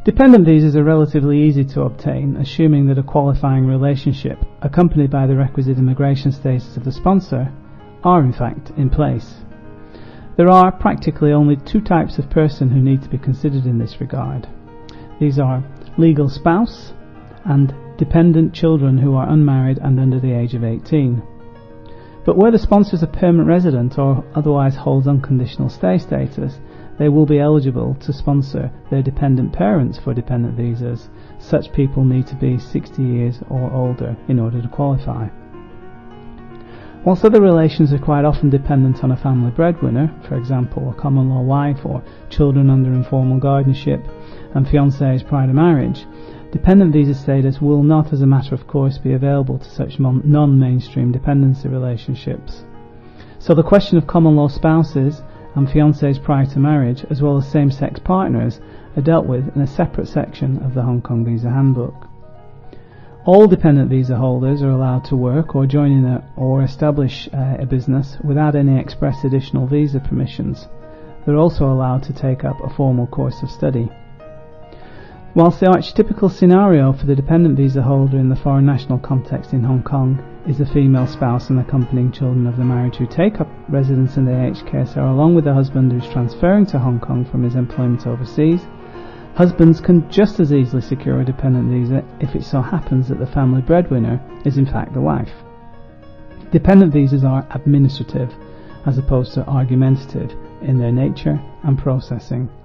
Dependent visas are relatively easy to obtain, assuming that a qualifying relationship, accompanied by the requisite immigration status of the sponsor, are in fact in place. There are practically only two types of person who need to be considered in this regard. These are legal spouse and dependent children who are unmarried and under the age of 18. But where the sponsor is a permanent resident or otherwise holds unconditional stay status, they will be eligible to sponsor their dependent parents for dependent visas. Such people need to be 60 years or older in order to qualify. Whilst other relations are quite often dependent on a family breadwinner, for example a common law wife or children under informal guardianship and fiancés prior to marriage, dependent visa status will not as a matter of course be available to such non-mainstream dependency relationships. So the question of common law spouses and fiancés prior to marriage, as well as same-sex partners, are dealt with in a separate section of the Hong Kong Visa Handbook. All dependent visa holders are allowed to work or join in or establish a business without any express additional visa permissions. They're also allowed to take up a formal course of study. Whilst the archetypical scenario for the dependent visa holder in the foreign national context in Hong Kong is the female spouse and accompanying children of the marriage who take up residence in the HKSR along with the husband who's transferring to Hong Kong from his employment overseas, husbands can just as easily secure a dependent visa if it so happens that the family breadwinner is in fact the wife. Dependent visas are administrative as opposed to argumentative in their nature and processing.